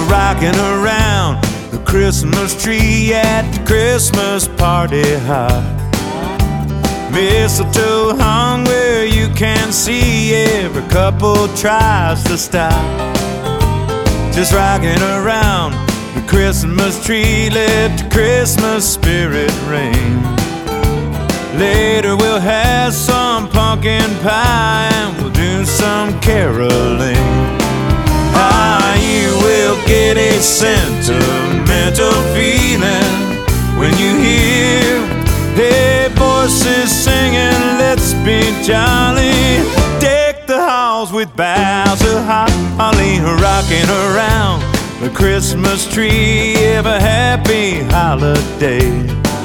rocking around the Christmas tree at the Christmas party hop. Mistletoe hung where you can see every couple tries to stop. Just rocking around the Christmas tree, let the Christmas spirit ring. Later we'll have some pumpkin pie and we'll do some caroling. Ah, you will get a sentimental feeling when you hear hey voices singing, let's be jolly. Deck the halls with boughs of holly, rocking around the Christmas tree. Have a happy holiday.